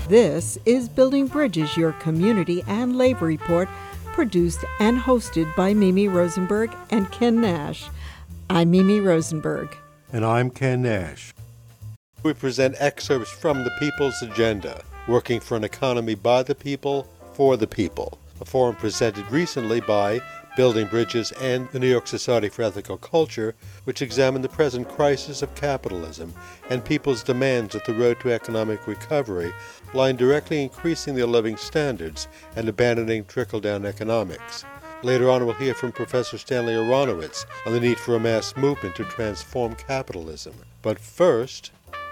This is Building Bridges, your community and labor report, produced and hosted by Mimi Rosenberg and Ken Nash. I'm Mimi Rosenberg. And I'm Ken Nash. We present excerpts from the People's Agenda, working for an economy by the people, for the people. A forum presented recently by Building Bridges and the New York Society for Ethical Culture, which examined the present crisis of capitalism and people's demands that the road to economic recovery lie in directly increasing their living standards and abandoning trickle-down economics. Later on, we'll hear from Professor Stanley Aronowitz on the need for a mass movement to transform capitalism. But first,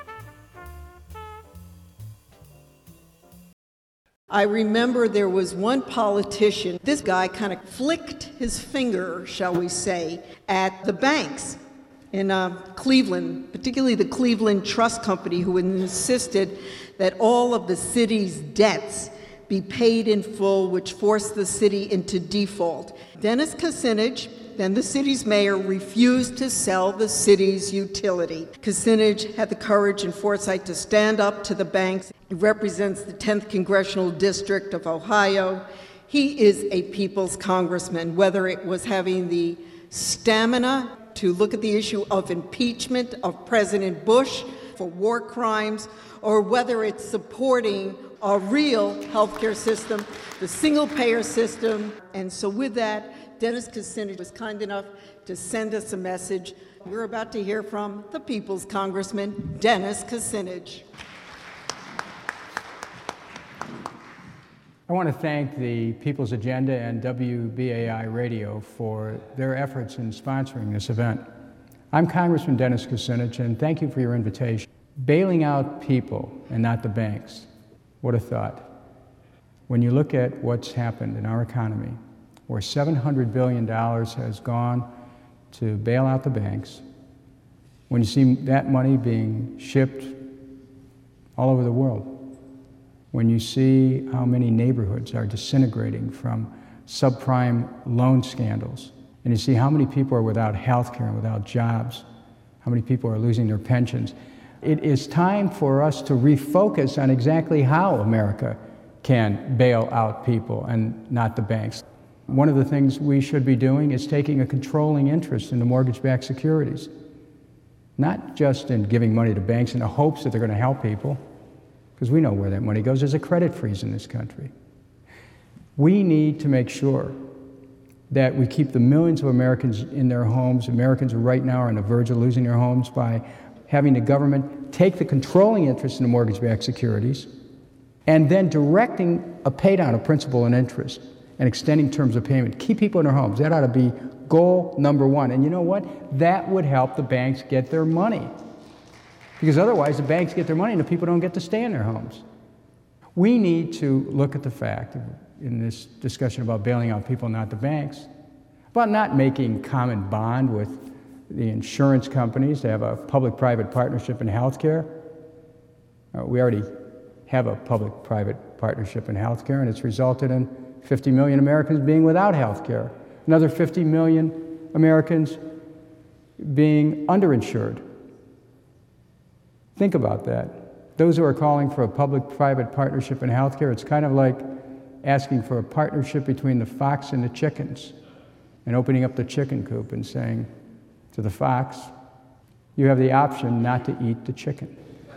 I remember there was one politician, this guy kind of flicked his finger, shall we say, at the banks in Cleveland, particularly the Cleveland Trust Company, who insisted that all of the city's debts be paid in full, which forced the city into default. Dennis Kucinich, then the city's mayor, refused to sell the city's utility. Kucinich had the courage and foresight to stand up to the banks. He represents the 10th Congressional District of Ohio. He is a people's congressman, whether it was having the stamina to look at the issue of impeachment of President Bush for war crimes, or whether it's supporting a real healthcare system, the single-payer system. And so with that, Dennis Kucinich was kind enough to send us a message. We're about to hear from the People's Congressman, Dennis Kucinich. I want to thank the People's Agenda and WBAI Radio for their efforts in sponsoring this event. I'm Congressman Dennis Kucinich, and thank you for your invitation. Bailing out people and not the banks. What a thought. When you look at what's happened in our economy, where $700 billion has gone to bail out the banks, when you see that money being shipped all over the world, when you see how many neighborhoods are disintegrating from subprime loan scandals, and you see how many people are without health care and without jobs, how many people are losing their pensions, it is time for us to refocus on exactly how America can bail out people and not the banks. One of the things we should be doing is taking a controlling interest in the mortgage-backed securities, not just in giving money to banks in the hopes that they're going to help people, because we know where that money goes. There's a credit freeze in this country. We need to make sure that we keep the millions of Americans in their homes. Americans who right now are on the verge of losing their homes by having the government take the controlling interest in the mortgage-backed securities and then directing a pay-down of principal and interest and extending terms of payment. Keep people in their homes. That ought to be goal number one. And you know what? That would help the banks get their money. Because otherwise the banks get their money and the people don't get to stay in their homes. We need to look at the fact, in this discussion about bailing out people, not the banks, about not making common bond with the insurance companies to have a public-private partnership in healthcare. We already have a public-private partnership in healthcare, and it's resulted in 50 million Americans being without health care, another 50 million Americans being underinsured. Think about that. Those who are calling for a public-private partnership in health care, it's kind of like asking for a partnership between the fox and the chickens and opening up the chicken coop and saying to the fox, you have the option not to eat the chicken.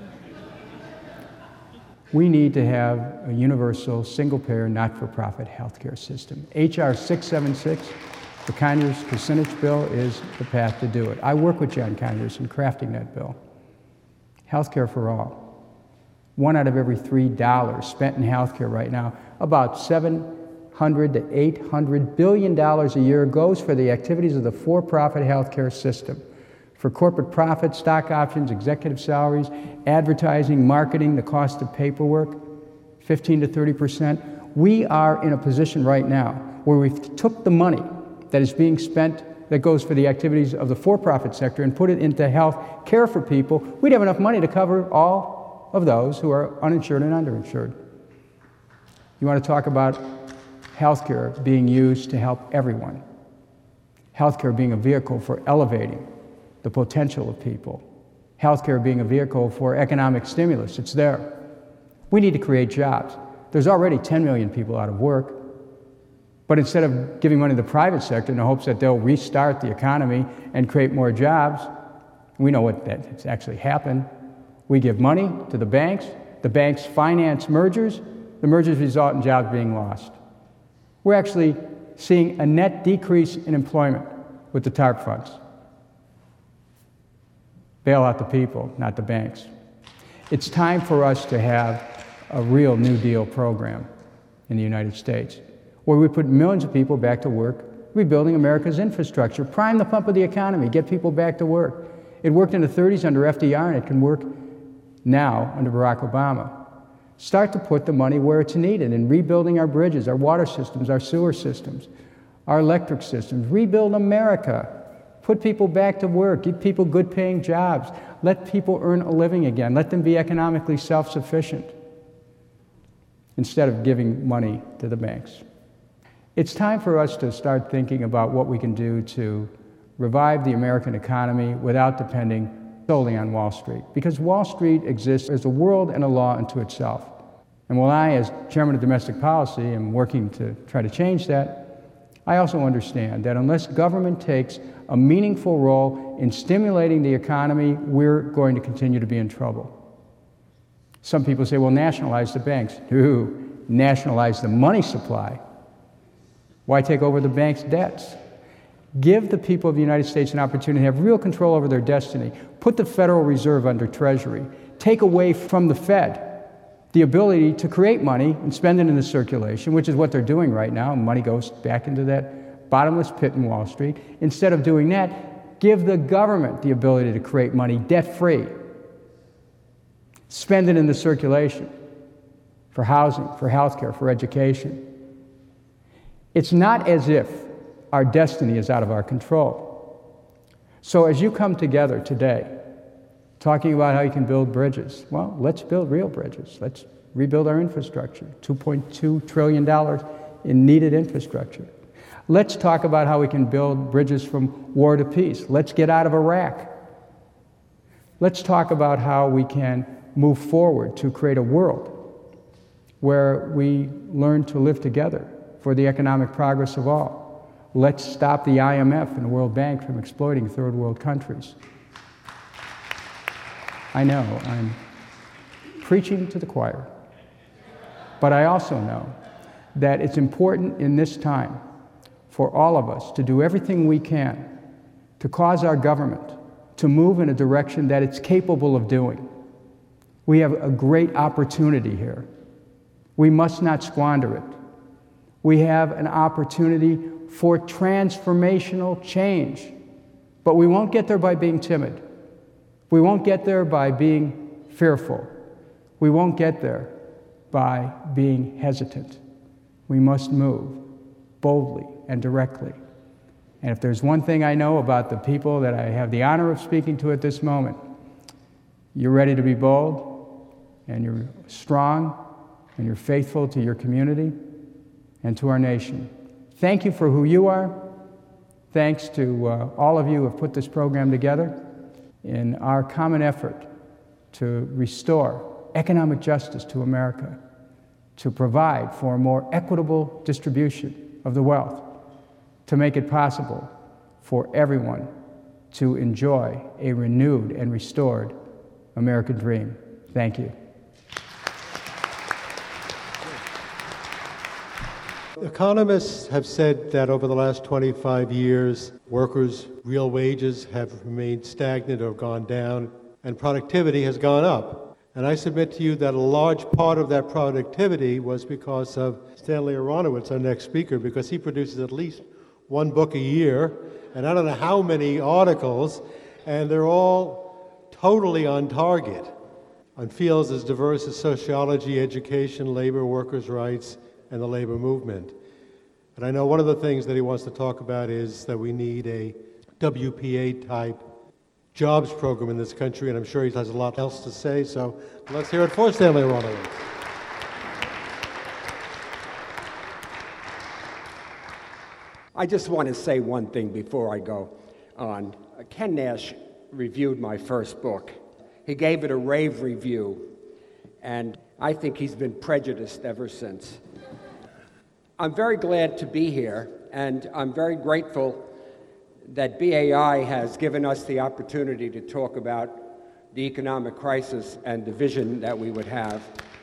We need to have a universal, single-payer, not-for-profit healthcare system. H.R. 676, the Conyers-Kucinich bill, is the path to do it. I work with John Conyers in crafting that bill. Healthcare for all. 1 out of every $3 spent in healthcare right now, about $700 to $800 billion a year goes for the activities of the for-profit healthcare system. For corporate profits, stock options, executive salaries, advertising, marketing, the cost of paperwork, 15 to 30%. We are in a position right now where we've took the money that is being spent that goes for the activities of the for-profit sector and put it into health care for people. We'd have enough money to cover all of those who are uninsured and underinsured. You want to talk about healthcare being used to help everyone. Healthcare being a vehicle for elevating the potential of people. Healthcare being a vehicle for economic stimulus. It's there. We need to create jobs. There's already 10 million people out of work. But instead of giving money to the private sector in the hopes that they'll restart the economy and create more jobs, we know what that's actually happened. We give money to the banks finance mergers, the mergers result in jobs being lost. We're actually seeing a net decrease in employment with the TARP funds. Bail out the people, not the banks. It's time for us to have a real New Deal program in the United States, where we put millions of people back to work, rebuilding America's infrastructure, prime the pump of the economy, get people back to work. It worked in the 30s under FDR, and it can work now under Barack Obama. Start to put the money where it's needed in rebuilding our bridges, our water systems, our sewer systems, our electric systems. Rebuild America. Put people back to work. Give people good-paying jobs. Let people earn a living again. Let them be economically self-sufficient instead of giving money to the banks. It's time for us to start thinking about what we can do to revive the American economy without depending solely on Wall Street. Because Wall Street exists as a world and a law unto itself. And while I, as chairman of domestic policy, am working to try to change that, I also understand that unless government takes a meaningful role in stimulating the economy, we're going to continue to be in trouble. Some people say, well, nationalize the banks. No, nationalize the money supply. Why take over the bank's debts? Give the people of the United States an opportunity to have real control over their destiny. Put the Federal Reserve under Treasury. Take away from the Fed the ability to create money and spend it in the circulation, which is what they're doing right now. Money goes back into that bottomless pit in Wall Street. Instead of doing that, give the government the ability to create money debt-free. Spend it in the circulation for housing, for healthcare, for education. It's not as if our destiny is out of our control. So as you come together today, talking about how you can build bridges, well, let's build real bridges. Let's rebuild our infrastructure, $2.2 trillion in needed infrastructure. Let's talk about how we can build bridges from war to peace. Let's get out of Iraq. Let's talk about how we can move forward to create a world where we learn to live together for the economic progress of all. Let's stop the IMF and the World Bank from exploiting third world countries. I know I'm preaching to the choir, but I also know that it's important in this time for all of us to do everything we can to cause our government to move in a direction that it's capable of doing. We have a great opportunity here. We must not squander it. We have an opportunity for transformational change, but we won't get there by being timid. We won't get there by being fearful. We won't get there by being hesitant. We must move boldly and directly. And if there's one thing I know about the people that I have the honor of speaking to at this moment, you're ready to be bold, and you're strong, and you're faithful to your community and to our nation. Thank you for who you are. Thanks to all of you who have put this program together in our common effort to restore economic justice to America, to provide for a more equitable distribution of the wealth, to make it possible for everyone to enjoy a renewed and restored American dream. Thank you. Economists have said that over the last 25 years, workers' real wages have remained stagnant or gone down, and productivity has gone up. And I submit to you that a large part of that productivity was because of Stanley Aronowitz, our next speaker, because he produces at least one book a year, and I don't know how many articles, and they're all totally on target on fields as diverse as sociology, education, labor, workers' rights, and the labor movement. And I know one of the things that he wants to talk about is that we need a WPA-type jobs program in this country, and I'm sure he has a lot else to say, so let's hear it for Stanley Aronowitz. I just want to say one thing before I go on. Ken Nash reviewed my first book. He gave it a rave review, and I think he's been prejudiced ever since. I'm very glad to be here, and I'm very grateful that BAI has given us the opportunity to talk about the economic crisis and the vision that we would have.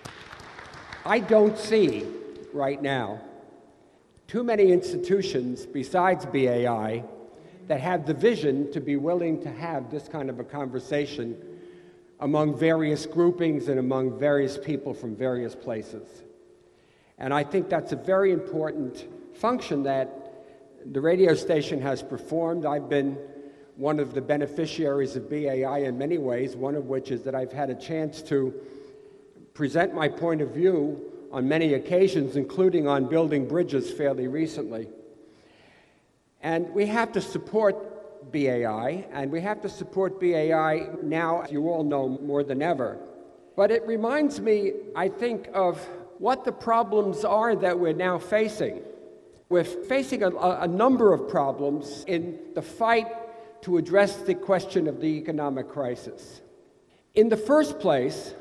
I don't see right now too many institutions besides BAI that have the vision to be willing to have this kind of a conversation among various groupings and among various people from various places. And I think that's a very important function that the radio station has performed. I've been one of the beneficiaries of BAI in many ways, one of which is that I've had a chance to present my point of view on many occasions, including on building bridges fairly recently. And we have to support BAI, and we have to support BAI now, as you all know, more than ever. But it reminds me, I think, of what the problems are that we're now facing. We're facing a number of problems in the fight to address the question of the economic crisis. In the first place,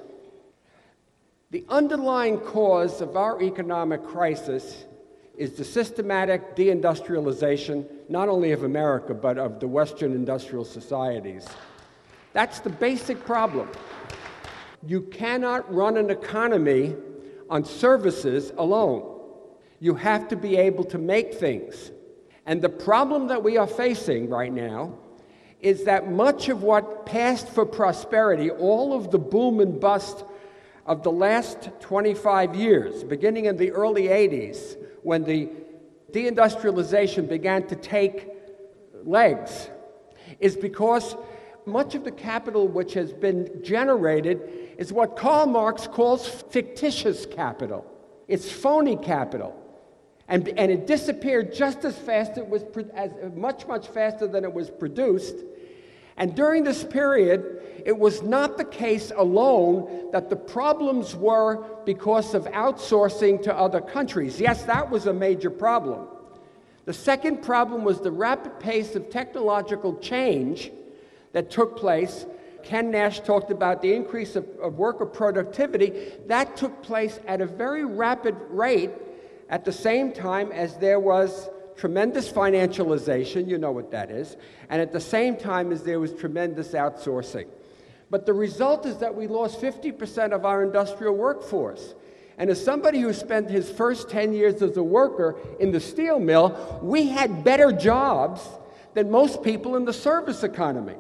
the underlying cause of our economic crisis is the systematic deindustrialization, not only of America, but of the Western industrial societies. That's the basic problem. You cannot run an economy on services alone. You have to be able to make things. And the problem that we are facing right now is that much of what passed for prosperity, all of the boom and bust of the last 25 years, beginning in the early 80s, when the deindustrialization began to take legs, is because much of the capital which has been generated is what Karl Marx calls fictitious capital. It's phony capital. And it disappeared just as fast, much faster than it was produced. And during this period, it was not the case alone that the problems were because of outsourcing to other countries. Yes, that was a major problem. The second problem was the rapid pace of technological change that took place. Ken Nash talked about the increase of worker productivity. That took place at a very rapid rate at the same time as there was tremendous financialization, you know what that is, and at the same time as there was tremendous outsourcing. But the result is that we lost 50% of our industrial workforce. And as somebody who spent his first 10 years as a worker in the steel mill, we had better jobs than most people in the service economy.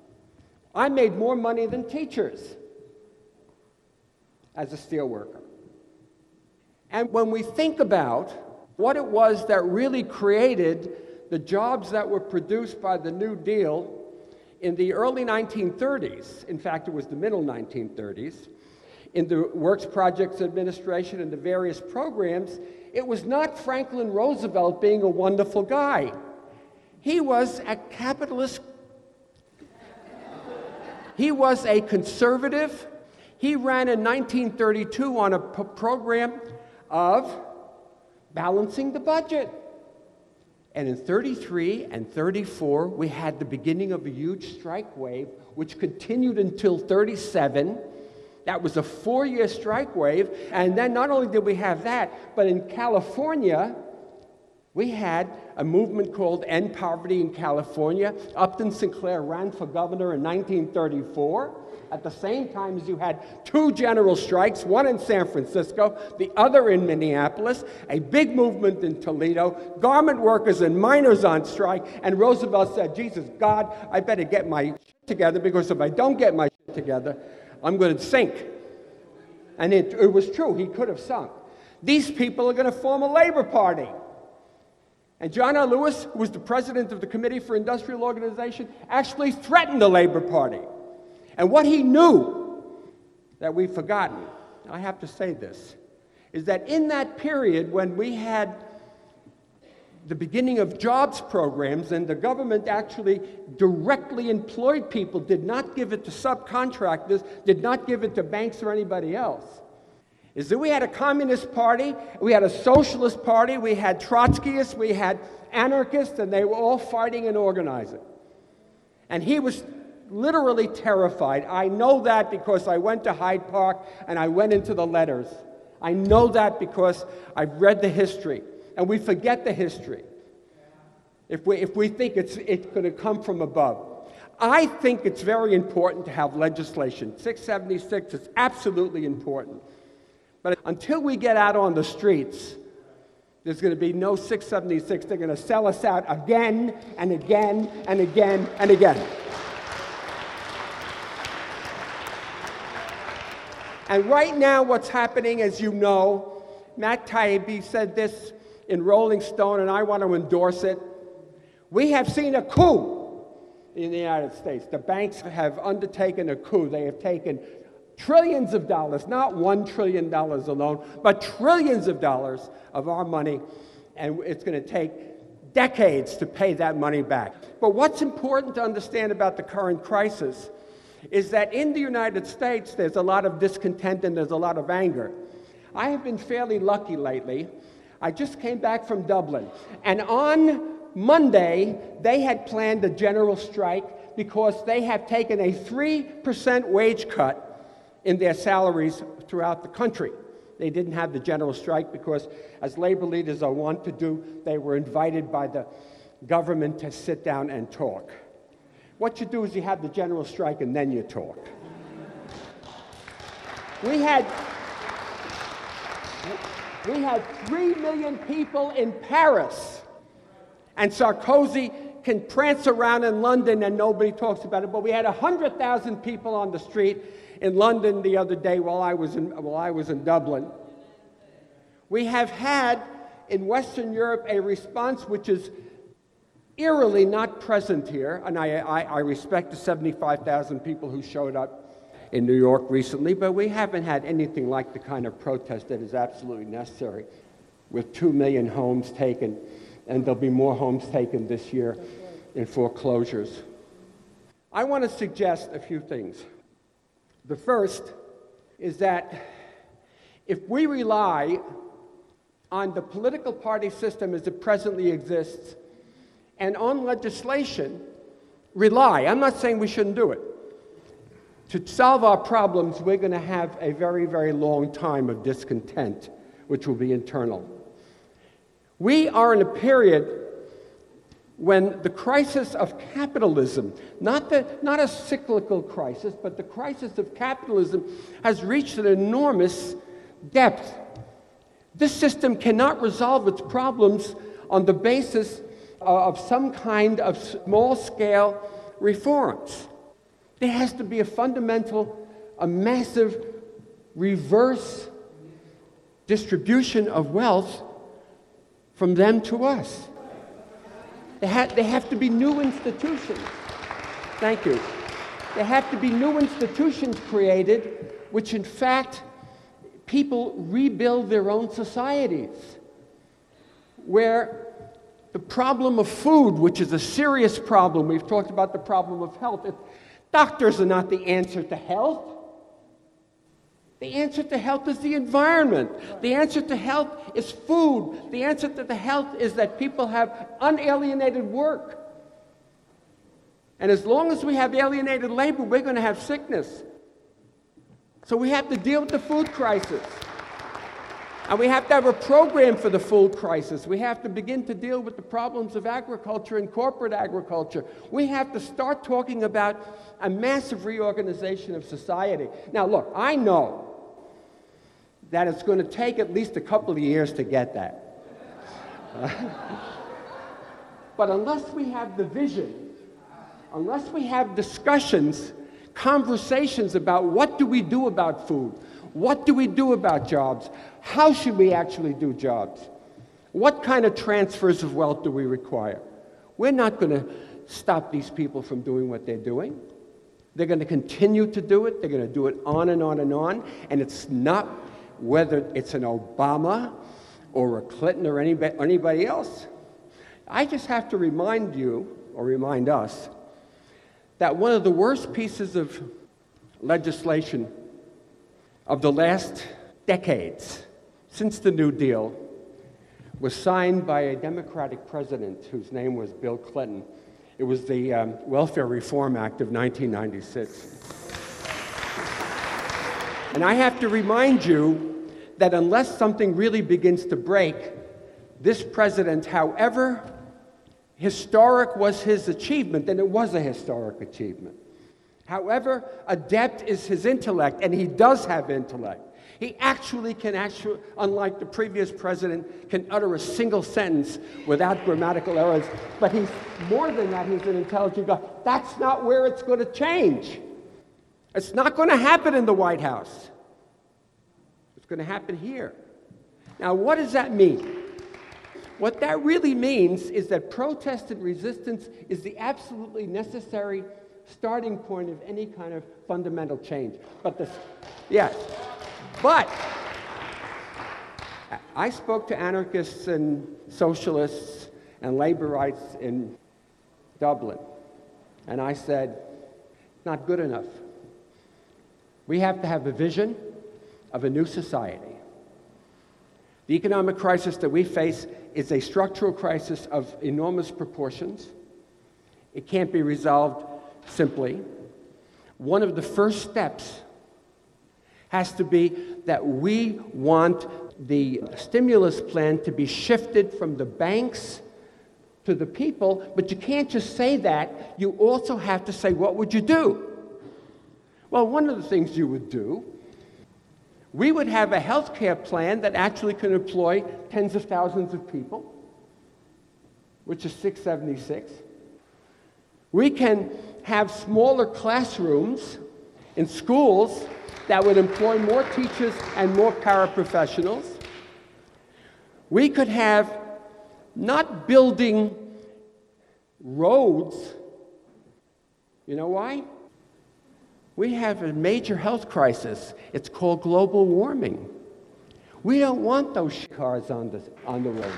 I made more money than teachers as a steel worker. And when we think about what it was that really created the jobs that were produced by the New Deal in the early 1930s, in fact, it was the middle 1930s, in the Works Projects Administration and the various programs, it was not Franklin Roosevelt being a wonderful guy. He was a capitalist. He was a conservative. He ran in 1932 on a program of balancing the budget. And in 33 and 34, we had the beginning of a huge strike wave, which continued until 37. That was a 4-year strike wave. And then not only did we have that, but in California, we had a movement called End Poverty in California. Upton Sinclair ran for governor in 1934. At the same time as you had 2 general strikes, one in San Francisco, the other in Minneapolis, a big movement in Toledo, garment workers and miners on strike, and Roosevelt said, Jesus, God, I better get my shit together, because if I don't get my shit together, I'm going to sink. And it was true, he could have sunk. These people are going to form a labor party. And John R. Lewis, who was the president of the Committee for Industrial Organization, actually threatened the Labor Party. And what he knew that we've forgotten, I have to say this, is that in that period when we had the beginning of jobs programs and the government actually directly employed people, did not give it to subcontractors, did not give it to banks or anybody else, is that we had a communist party, we had a socialist party, we had Trotskyists, we had anarchists, and they were all fighting and organizing. And he was literally terrified. I know that because I went to Hyde Park and I went into the letters. I know that because I've read the history, and we forget the history if we think it's going to come from above. I think it's very important to have legislation. 676 is absolutely important. But until we get out on the streets, there's going to be no 676. They're going to sell us out again and again and again and again. And right now what's happening, as you know, Matt Taibbi said this in Rolling Stone, and I want to endorse it. We have seen a coup in the United States. The banks have undertaken a coup. They have taken trillions of dollars, not $1 trillion alone, but trillions of dollars of our money, and it's going to take decades to pay that money back. But what's important to understand about the current crisis is that in the United States, there's a lot of discontent and there's a lot of anger. I have been fairly lucky lately. I just came back from Dublin, and on Monday, they had planned a general strike because they have taken a 3% wage cut in their salaries throughout the country. They didn't have the general strike because, as labor leaders are wont to do, they were invited by the government to sit down and talk. What you do is you have the general strike and then you talk. We had 3 million people in Paris, and Sarkozy can prance around in London and nobody talks about it, but we had 100,000 people on the street in London the other day while I was in Dublin. We have had in Western Europe a response which is eerily not present here, and I respect the 75,000 people who showed up in New York recently, but we haven't had anything like the kind of protest that is absolutely necessary, with 2 million homes taken, and there'll be more homes taken this year in foreclosures. I want to suggest a few things. The first is that if we rely on the political party system as it presently exists, and on legislation, I'm not saying we shouldn't do it. To solve our problems, we're going to have a very, very long time of discontent, which will be internal. We are in a period when the crisis of capitalism, not a cyclical crisis, but the crisis of capitalism has reached an enormous depth. This system cannot resolve its problems on the basis of some kind of small-scale reforms. There has to be a massive reverse distribution of wealth from them to us. There have to be new institutions. Thank you. There have to be new institutions created, which in fact, people rebuild their own societies, where the problem of food, which is a serious problem, we've talked about the problem of health. Doctors are not the answer to health. The answer to health is the environment. The answer to health is food. The answer to the health is that people have unalienated work. And as long as we have alienated labor, we're going to have sickness. So we have to deal with the food crisis. And we have to have a program for the food crisis. We have to begin to deal with the problems of agriculture and corporate agriculture. We have to start talking about a massive reorganization of society. Now, look, I know that it's going to take at least a couple of years to get that. But unless we have the vision, unless we have discussions, conversations about what do we do about food, what do we do about jobs, how should we actually do jobs, what kind of transfers of wealth do we require, we're not going to stop these people from doing what they're doing. They're going to continue to do it. They're going to do it on and on and on. And it's not whether it's an Obama or a Clinton or anybody else. I just have to remind you, or remind us, that one of the worst pieces of legislation of the last decades, since the New Deal, was signed by a Democratic president whose name was Bill Clinton. It was the Welfare Reform Act of 1996. And I have to remind you that unless something really begins to break, this president, however historic was his achievement, and it was a historic achievement, however adept is his intellect, and he does have intellect, he can unlike the previous president, can utter a single sentence without grammatical errors. But he's more than that, he's an intelligent guy. That's not where it's going to change. It's not going to happen in the White House. It's going to happen here. Now, what does that mean? What that really means is that protest and resistance is the absolutely necessary starting point of any kind of fundamental change. But I spoke to anarchists and socialists and labor rights in Dublin, and I said, not good enough. We have to have a vision of a new society. The economic crisis that we face is a structural crisis of enormous proportions. It can't be resolved simply. One of the first steps has to be that we want the stimulus plan to be shifted from the banks to the people, but you can't just say that. You also have to say, what would you do? Well, one of the things you would do, we would have a health care plan that actually can employ tens of thousands of people, which is 676. We can have smaller classrooms in schools that would employ more teachers and more paraprofessionals. We could have not building roads. You know why? We have a major health crisis. It's called global warming. We don't want those cars on the roads.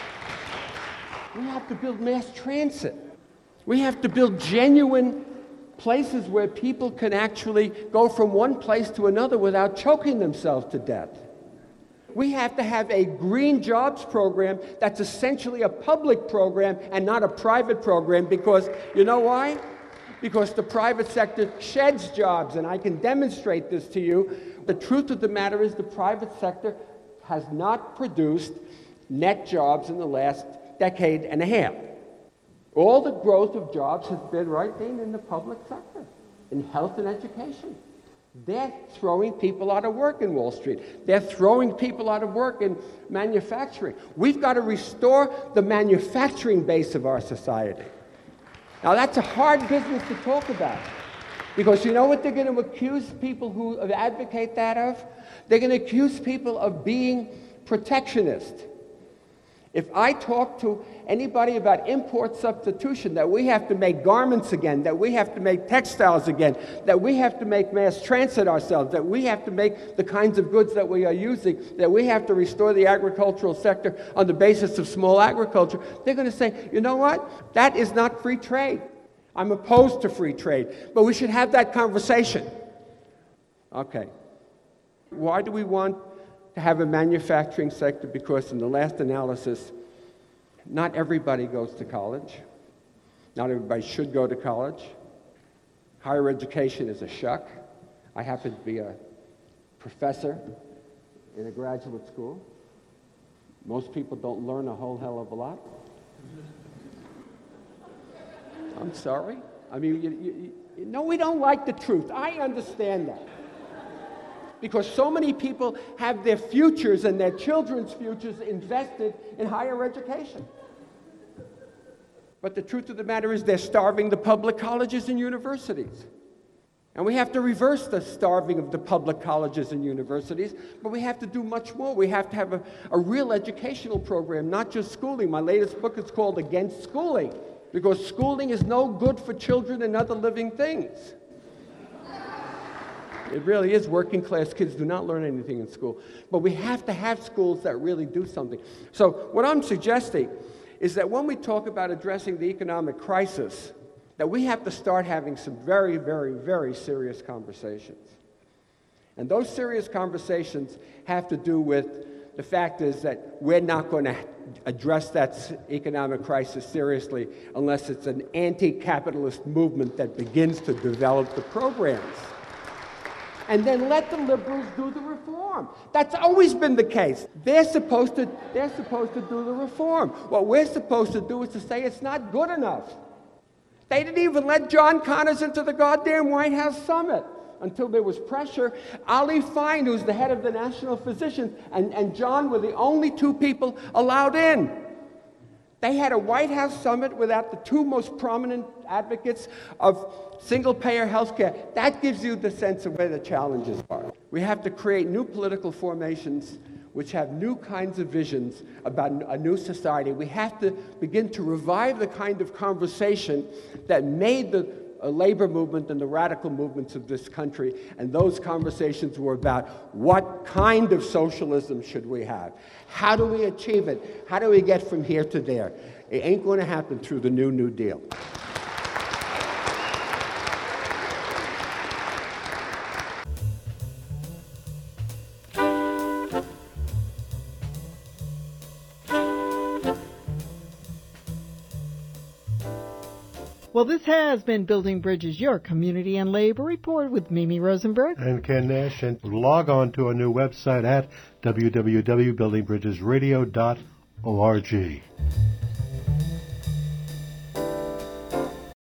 We have to build mass transit. We have to build genuine places where people can actually go from one place to another without choking themselves to death. We have to have a green jobs program that's essentially a public program and not a private program, because you know why? Because the private sector sheds jobs, and I can demonstrate this to you. The truth of the matter is the private sector has not produced net jobs in the last decade and a half. All the growth of jobs has been in the public sector, in health and education. They're throwing people out of work in Wall Street. They're throwing people out of work in manufacturing. We've got to restore the manufacturing base of our society. Now, that's a hard business to talk about, because you know what they're going to accuse people who advocate that of? They're going to accuse people of being protectionist. If I talk to anybody about import substitution, that we have to make garments again, that we have to make textiles again, that we have to make mass transit ourselves, that we have to make the kinds of goods that we are using, that we have to restore the agricultural sector on the basis of small agriculture, they're going to say, you know what? That is not free trade. I'm opposed to free trade, but we should have that conversation. Okay. Why do we want to have a manufacturing sector? Because in the last analysis, not everybody goes to college. Not everybody should go to college. Higher education is a shuck. I happen to be a professor in a graduate school. Most people don't learn a whole hell of a lot. I'm sorry. I mean, you know, we don't like the truth. I understand that. Because so many people have their futures and their children's futures invested in higher education. But the truth of the matter is they're starving the public colleges and universities. And we have to reverse the starving of the public colleges and universities, but we have to do much more. We have to have a real educational program, not just schooling. My latest book is called Against Schooling, because schooling is no good for children and other living things. It really is. Working class kids do not learn anything in school. But we have to have schools that really do something. So what I'm suggesting is that when we talk about addressing the economic crisis, that we have to start having some very, very, very serious conversations. And those serious conversations have to do with The fact is that we're not going to address that economic crisis seriously unless it's an anti-capitalist movement that begins to develop the programs. And then let the liberals do the reform. That's always been the case. They're supposed to do the reform. What we're supposed to do is to say it's not good enough. They didn't even let John Connors into the goddamn White House summit until there was pressure. Ali Fine, who's the head of the National Physicians, and John were the only two people allowed in. They had a White House summit without the two most prominent advocates of single-payer health care. That gives you the sense of where the challenges are. We have to create new political formations which have new kinds of visions about a new society. We have to begin to revive the kind of conversation that made the labor movement and the radical movements of this country, and those conversations were about what kind of socialism should we have? How do we achieve it? How do we get from here to there? It ain't going to happen through the New Deal. Well, this has been Building Bridges, your community and labor report with Mimi Rosenberg and Ken Nash. And log on to our new website at www.buildingbridgesradio.org.